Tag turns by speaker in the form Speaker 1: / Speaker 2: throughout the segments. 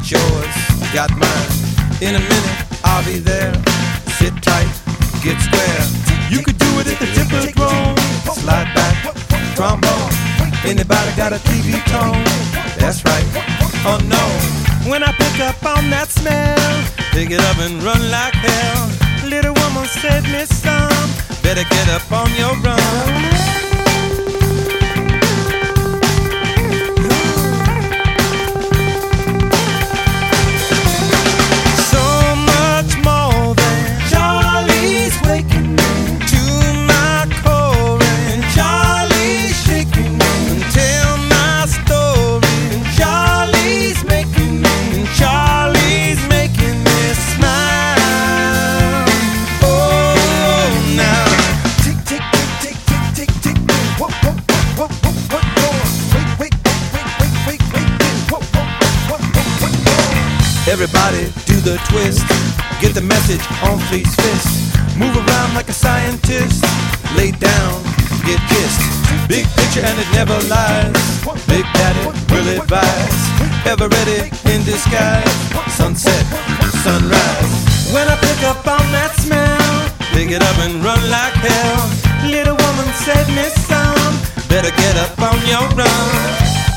Speaker 1: got yours, got mine. In a minute, I'll be there. Sit tight, get square. You could do it at the Tippertone. Slide back, trombone. Anybody got a TV tone? That's right. Oh no. When I pick up on that smell, pick it up and run like hell. Little woman said, Miss Some, better get up on your run. Everybody do the twist. Get the message on Fleet's fist. Move around like a scientist. Lay down, get kissed. Big picture and it never lies. Big Daddy will advise. Ever ready in disguise. Sunset, sunrise. When I pick up on that smell, pick it up and run like hell. Little woman said, Miss Some, better get up on your run.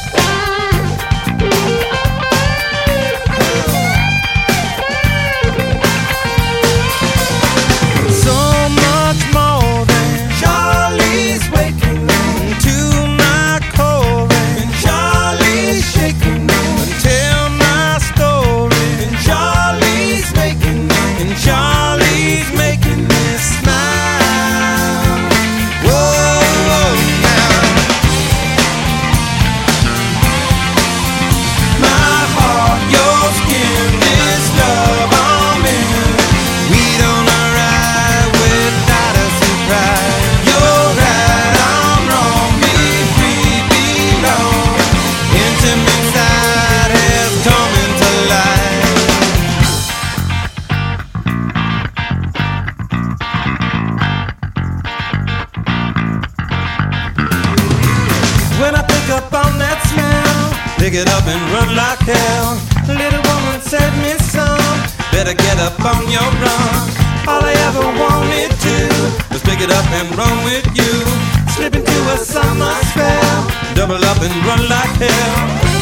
Speaker 1: When I pick up on that smell, pick it up and run like hell. Little woman said, Miss Some, better get up on your run. All I ever wanted to was pick it up and run with you. Slip into a summer spell, double up and run like hell.